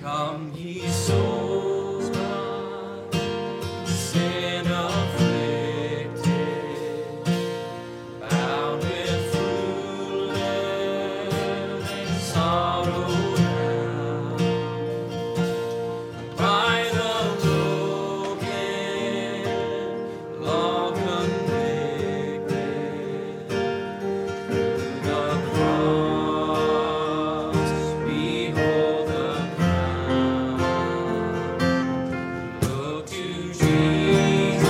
Come, ye souls, sin afflicted, bound with foolish and sorrow bound, by the broken law convicted, through the cross behold the crown. Look to Jesus,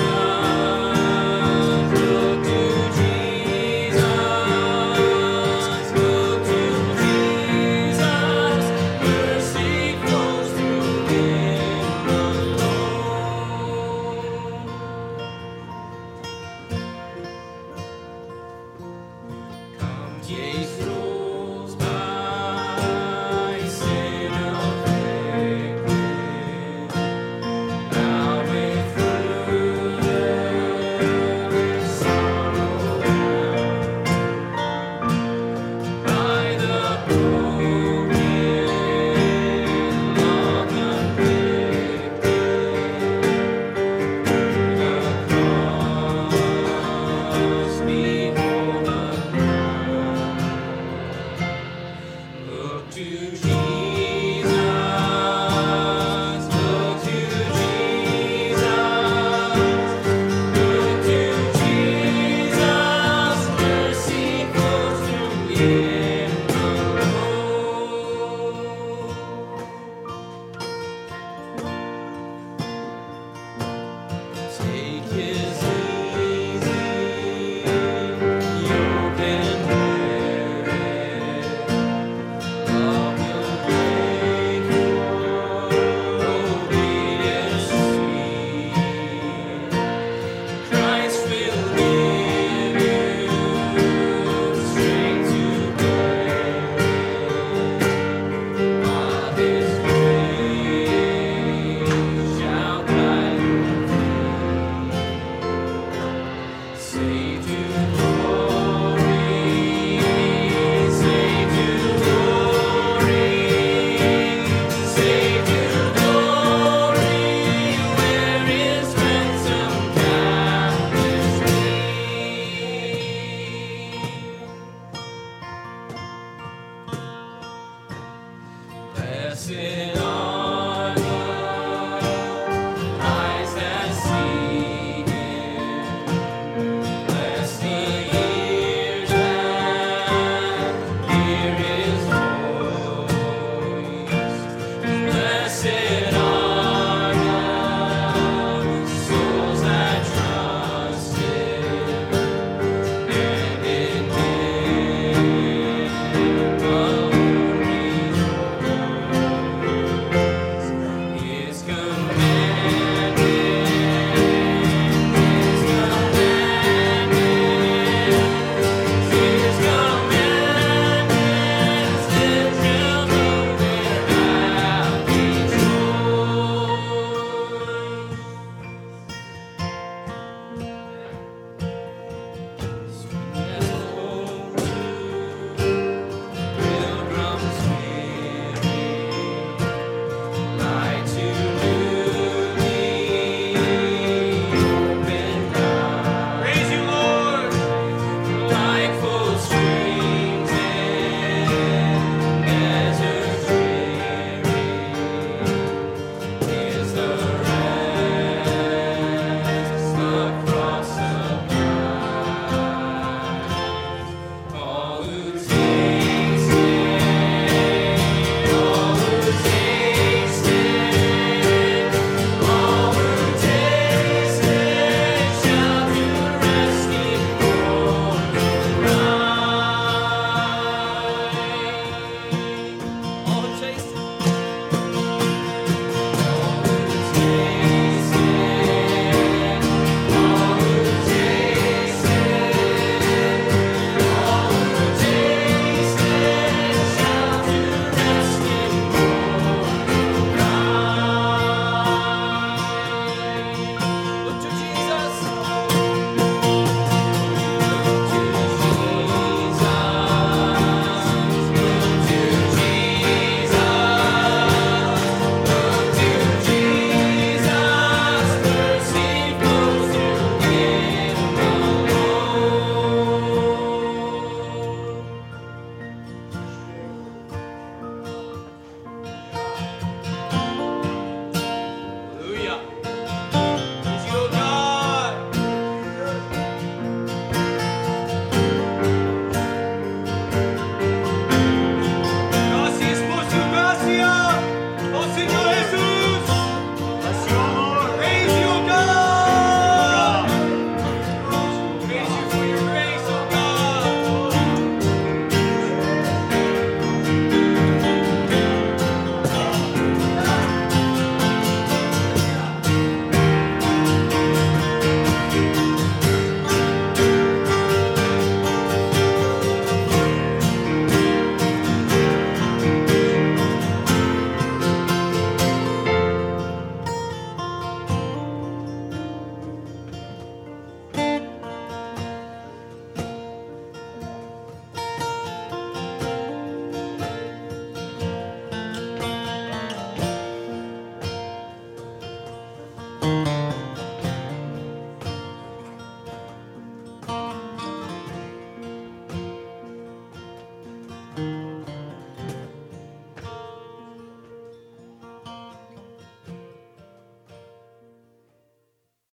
look to Jesus, look to Jesus. Mercy flows through Him alone. Come, ye souls by sin afflicted, bound with foolish sorrow bound, by the broken law convicted, through the cross behold the crown. Look to Jesus, look to Jesus, mercy flows through Him alone. Take His easy yoke and bear it. Love will make your obedience sweet. Christ will give you strength to bear it, while His grace shall guide your feet. Save to glory, save to glory, save to glory, where His ransom captives meet. Blessed